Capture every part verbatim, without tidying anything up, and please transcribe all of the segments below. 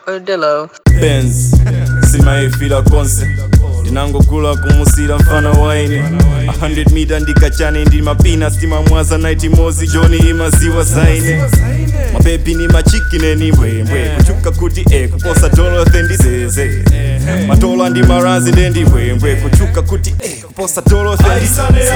Odillo. Benz, simaifila konse ndinangokula kumusira mfano waine a hundred meter ndikachane ndi mapina stima mwaza night mozi joni imaziwa zaine mabebi ni machikine ni mbwembwe kuchuka kuti e kuposa dolo thendizeze matola ndi marazi ndendi mbwembwe kuchuka kuti e kuposa dolo thendizeze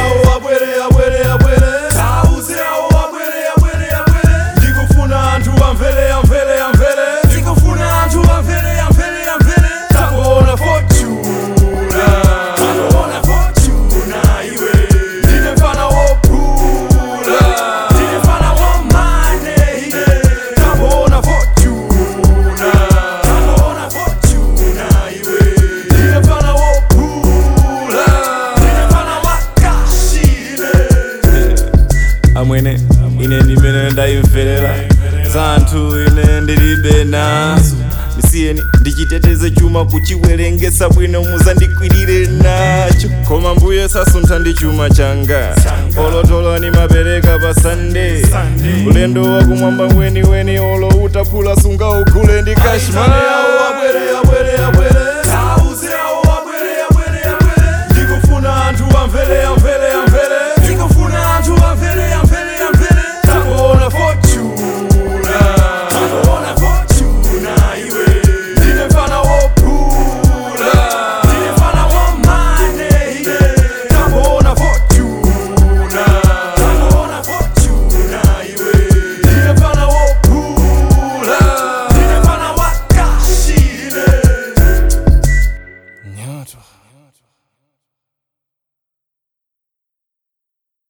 ndikufuna anthu amvele amvele amvele ndikufuna anthu amvele amvele amvele takuona fortuna takuona fortuna iwe ndine mfana wopula ndine mfana womane ine takuona fortuna takuona fortuna iwe ndine mfana wopula ndine mfana wakashi ine amwene ine ndimene ndayimvelela zanthu ine ndilibe nazo misiyeni ndichiteteze chuma kuchiwerengesa bwino muzandikwirire nacho koma mbuye sasuntha ndi chuma changa olotola ni mapereka pa Sunday ulendo wakumwamba weni weni olo utapula sunga ugule ndi kashma